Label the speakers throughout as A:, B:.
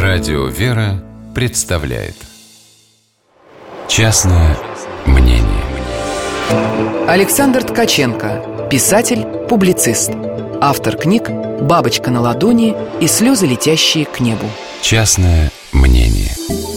A: Радио «Вера» представляет «Частное мнение».
B: Александр Ткаченко, писатель, публицист. Автор книг «Бабочка на ладони» и «Слезы, летящие к небу».
A: Частное мнение.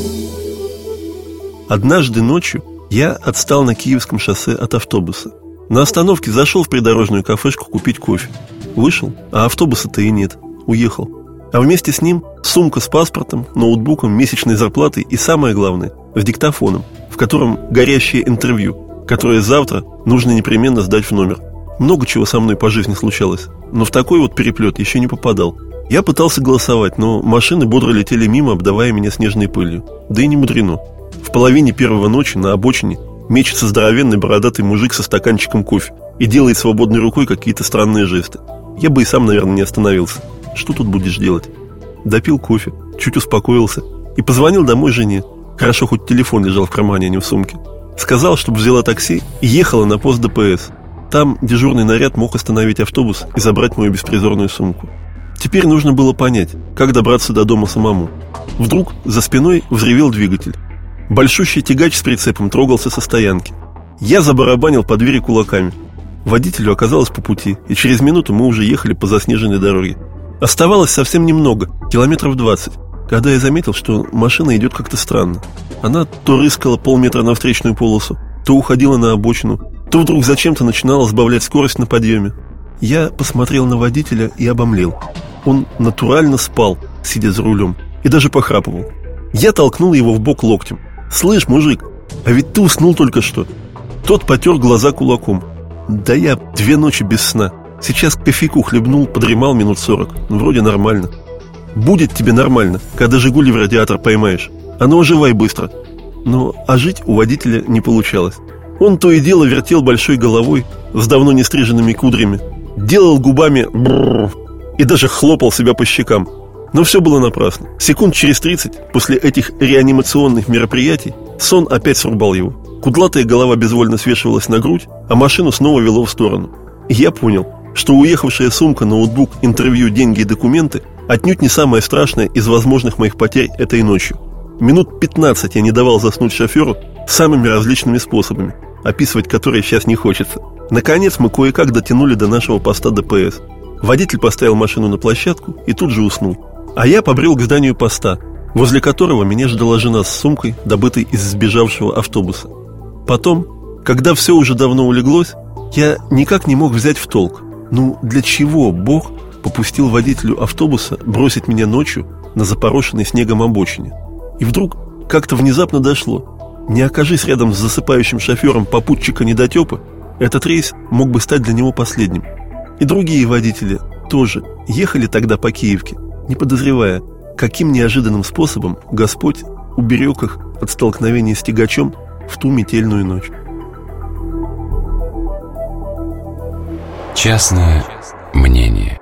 C: Однажды ночью я отстал на Киевском шоссе от автобуса. На остановке зашел в придорожную кафешку купить кофе. Вышел, а автобуса-то и нет. Уехал. А вместе с ним сумка с паспортом, ноутбуком, месячной зарплатой и, самое главное, с диктофоном, в котором горящее интервью, которое завтра нужно непременно сдать в номер. Много чего со мной по жизни случалось, но в такой вот переплет еще не попадал. Я пытался голосовать, но машины бодро летели мимо, обдавая меня снежной пылью. Да и не мудрено. В половине первого ночи на обочине мечется здоровенный бородатый мужик со стаканчиком кофе и делает свободной рукой какие-то странные жесты. Я бы и сам, наверное, не остановился. Что тут будешь делать? Допил кофе, чуть успокоился и позвонил домой жене. Хорошо, хоть телефон лежал в кармане, а не в сумке. Сказал, чтобы взяла такси и ехала на пост ДПС. Там дежурный наряд мог остановить автобус и забрать мою беспризорную сумку. Теперь нужно было понять, как добраться до дома самому. Вдруг за спиной взревел двигатель. Большущий тягач с прицепом трогался со стоянки. Я забарабанил по двери кулаками. Водителю оказалось по пути, и через минуту мы уже ехали по заснеженной дороге. Оставалось совсем немного, километров 20, когда я заметил, что машина идет как-то странно. Она то рыскала полметра на встречную полосу, то уходила на обочину, то вдруг зачем-то начинала сбавлять скорость на подъеме. Я посмотрел на водителя и обомлел. Он натурально спал, сидя за рулем, и даже похрапывал. Я толкнул его в бок локтем. «Слышь, мужик, а ведь ты уснул только что». Тот потер глаза кулаком. «Да я 2 ночи без сна. Сейчас кофейку хлебнул, подремал минут 40. Вроде нормально». «Будет тебе нормально, когда «Жигули» в радиатор поймаешь. А ну оживай быстро». Но ожить у водителя не получалось. Он то и дело вертел большой головой с давно не стриженными кудрями, делал губами бррр и даже хлопал себя по щекам. Но все было напрасно. Секунд через 30 после этих реанимационных мероприятий сон опять срубал его. Кудлатая голова безвольно свешивалась на грудь, а машину снова вело в сторону. И я понял, что уехавшая сумка, ноутбук, интервью, деньги и документы отнюдь не самое страшное из возможных моих потерь этой ночью. Минут 15 я не давал заснуть шоферу самыми различными способами, описывать которые сейчас не хочется. Наконец мы кое-как дотянули до нашего поста ДПС. Водитель поставил машину на площадку и тут же уснул. А я побрел к зданию поста, возле которого меня ждала жена с сумкой, добытой из сбежавшего автобуса. Потом, когда все уже давно улеглось, я никак не мог взять в толк. Ну, для чего Бог попустил водителю автобуса бросить меня ночью на запорошенной снегом обочине? И вдруг как-то внезапно дошло. Не окажись рядом с засыпающим шофером попутчика-недотепы, этот рейс мог бы стать для него последним. И другие водители тоже ехали тогда по Киевке, не подозревая, каким неожиданным способом Господь уберег их от столкновения с тягачом в ту метельную ночь.
A: Частное мнение.